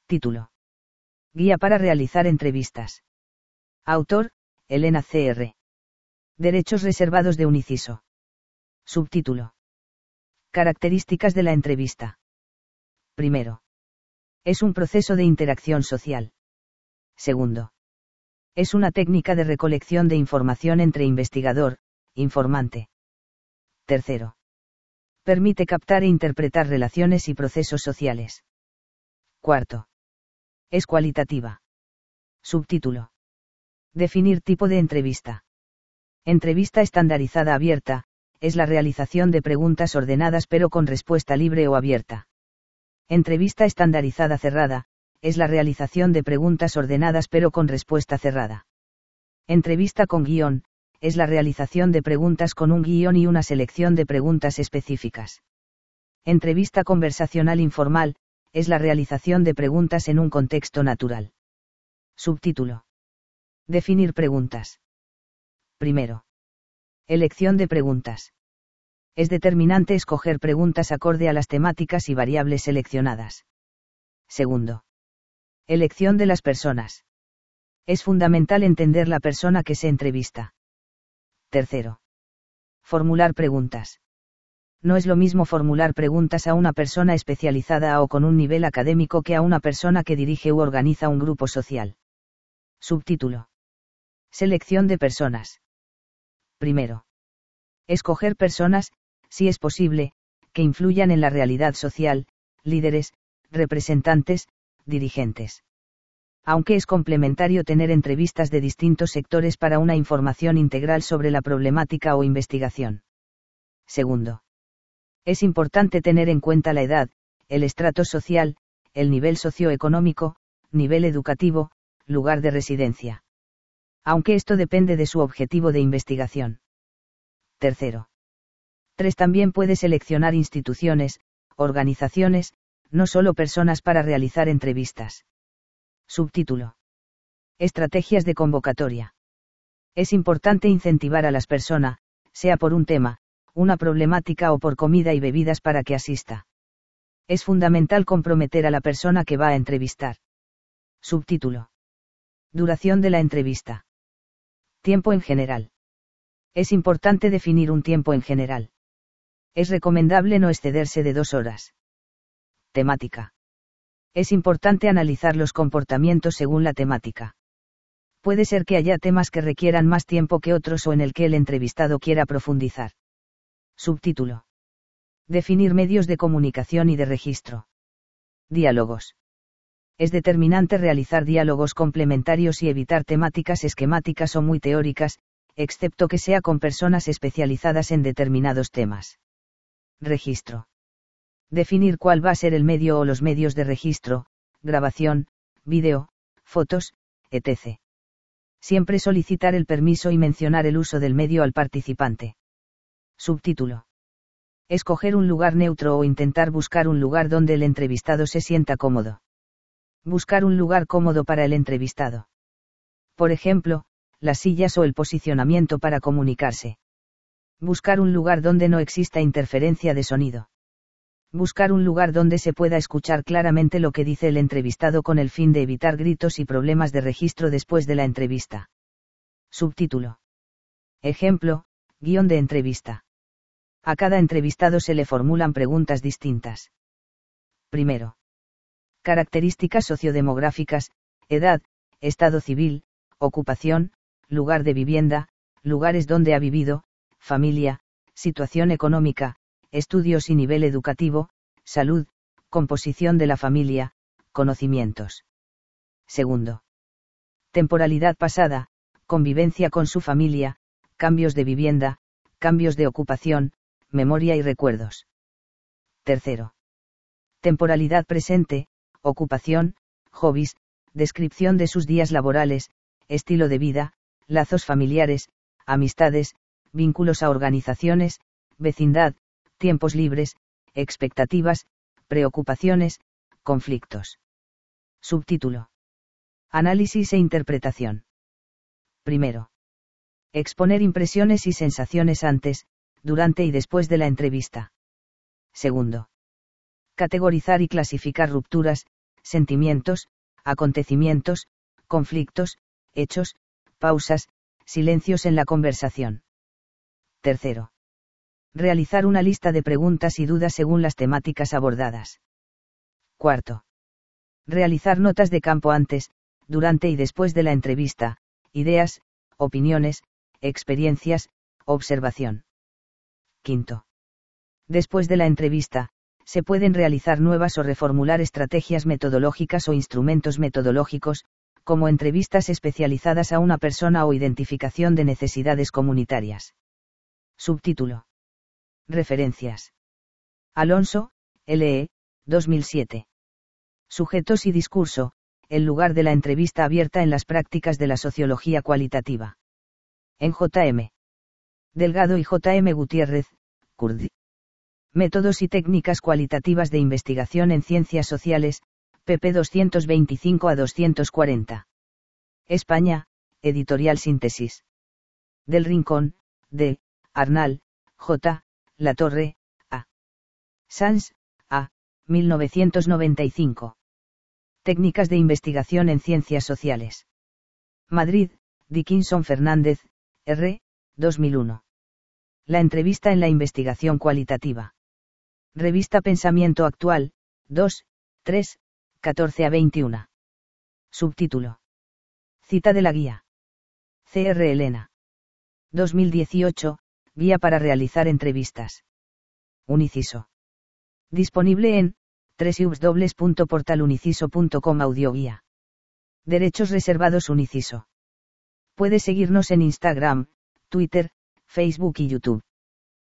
Título. Guía para realizar entrevistas. Autor, Elena Cr. Derechos reservados de un inciso. Subtítulo. Características de la entrevista. Primero. Es un proceso de interacción social. Segundo. Es una técnica de recolección de información entre investigador, informante. Tercero. Permite captar e interpretar relaciones y procesos sociales. Cuarto. Es cualitativa. Subtítulo. Definir tipo de entrevista. Entrevista estandarizada abierta, es la realización de preguntas ordenadas pero con respuesta libre o abierta. Entrevista estandarizada cerrada, es la realización de preguntas ordenadas pero con respuesta cerrada. Entrevista con guión, es la realización de preguntas con un guión y una selección de preguntas específicas. Entrevista conversacional informal, es la realización de preguntas en un contexto natural. Subtítulo. Definir preguntas. Primero. Elección de preguntas. Es determinante escoger preguntas acorde a las temáticas y variables seleccionadas. Segundo. Elección de las personas. Es fundamental entender la persona que se entrevista. Tercero. Formular preguntas. No es lo mismo formular preguntas a una persona especializada o con un nivel académico que a una persona que dirige u organiza un grupo social. Subtítulo. Selección de personas. Primero. Escoger personas, si es posible, que influyan en la realidad social, líderes, representantes, dirigentes. Aunque es complementario tener entrevistas de distintos sectores para una información integral sobre la problemática o investigación. Segundo. Es importante tener en cuenta la edad, el estrato social, el nivel socioeconómico, nivel educativo, lugar de residencia. Aunque esto depende de su objetivo de investigación. Tercero. 3. También puede seleccionar instituciones, organizaciones, no solo personas para realizar entrevistas. Subtítulo. Estrategias de convocatoria. Es importante incentivar a las personas, sea por un tema, una problemática o por comida y bebidas para que asista. Es fundamental comprometer a la persona que va a entrevistar. Subtítulo. Duración de la entrevista. Tiempo en general. Es importante definir un tiempo en general. Es recomendable no excederse de 2 horas. Temática. Es importante analizar los comportamientos según la temática. Puede ser que haya temas que requieran más tiempo que otros o en el que el entrevistado quiera profundizar. Subtítulo. Definir medios de comunicación y de registro. Diálogos. Es determinante realizar diálogos complementarios y evitar temáticas esquemáticas o muy teóricas, excepto que sea con personas especializadas en determinados temas. Registro. Definir cuál va a ser el medio o los medios de registro, grabación, vídeo, fotos, etc. Siempre solicitar el permiso y mencionar el uso del medio al participante. Subtítulo. Escoger un lugar neutro o intentar buscar un lugar donde el entrevistado se sienta cómodo. Buscar un lugar cómodo para el entrevistado. Por ejemplo, las sillas o el posicionamiento para comunicarse. Buscar un lugar donde no exista interferencia de sonido. Buscar un lugar donde se pueda escuchar claramente lo que dice el entrevistado con el fin de evitar gritos y problemas de registro después de la entrevista. Subtítulo. Ejemplo, guión de entrevista. A cada entrevistado se le formulan preguntas distintas. Primero. Características sociodemográficas, edad, estado civil, ocupación, lugar de vivienda, lugares donde ha vivido, familia, situación económica, estudios y nivel educativo, salud, composición de la familia, conocimientos. Segundo. Temporalidad pasada, convivencia con su familia, cambios de vivienda, cambios de ocupación, memoria y recuerdos. Tercero. Temporalidad presente, ocupación, hobbies, descripción de sus días laborales, estilo de vida, lazos familiares, amistades, vínculos a organizaciones, vecindad, tiempos libres, expectativas, preocupaciones, conflictos. Subtítulo. Análisis e interpretación. Primero. Exponer impresiones y sensaciones antes, durante y después de la entrevista. Segundo. Categorizar y clasificar rupturas, sentimientos, acontecimientos, conflictos, hechos, pausas, silencios en la conversación. Tercero. Realizar una lista de preguntas y dudas según las temáticas abordadas. Cuarto. Realizar notas de campo antes, durante y después de la entrevista, ideas, opiniones, experiencias, observación. Quinto. Después de la entrevista, se pueden realizar nuevas o reformular estrategias metodológicas o instrumentos metodológicos, como entrevistas especializadas a una persona o identificación de necesidades comunitarias. Subtítulo. Referencias. Alonso, L.E., 2007. Sujetos y discurso, el lugar de la entrevista abierta en las prácticas de la sociología cualitativa. En J.M. Delgado y J.M. Gutiérrez, Curdi. Métodos y técnicas cualitativas de investigación en ciencias sociales, pp 225 a 240. España, Editorial Síntesis. Del Rincón, D. Arnal, J. Latorre, A. Sans, A. 1995. Técnicas de investigación en ciencias sociales. Madrid, Dickinson Fernández, R. 2001. La entrevista en la investigación cualitativa. Revista Pensamiento Actual, 2, 3, 14 a 21. Subtítulo. Cita de la guía. C.R. Elena. 2018, Guía para realizar entrevistas. Uniciso. Disponible en www.portaluniciso.com audioguía. Derechos reservados Uniciso. Puede seguirnos en Instagram, Twitter, Facebook y YouTube.